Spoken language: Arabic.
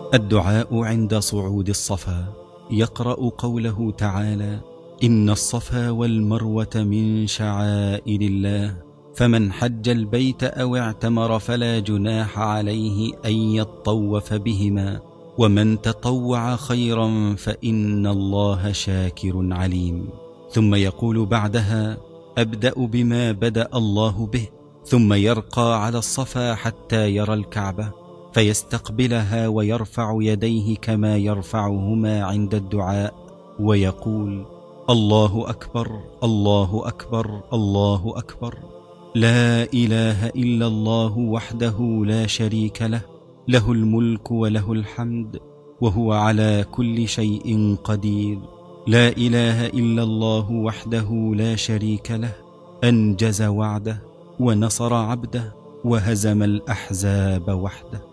الدعاء عند صعود الصفا. يقرأ قوله تعالى: إن الصفا والمروة من شعائر الله، فمن حج البيت أو اعتمر فلا جناح عليه أن يطوف بهما، ومن تطوع خيرا فإن الله شاكر عليم. ثم يقول بعدها: أبدأ بما بدأ الله به، ثم يرقى على الصفا حتى يرى الكعبة فيستقبلها ويرفع يديه كما يرفعهما عند الدعاء، ويقول: الله أكبر الله أكبر الله أكبر، لا إله إلا الله وحده لا شريك له، له الملك وله الحمد وهو على كل شيء قدير، لا إله إلا الله وحده لا شريك له، أنجز وعده ونصر عبده وهزم الأحزاب وحده.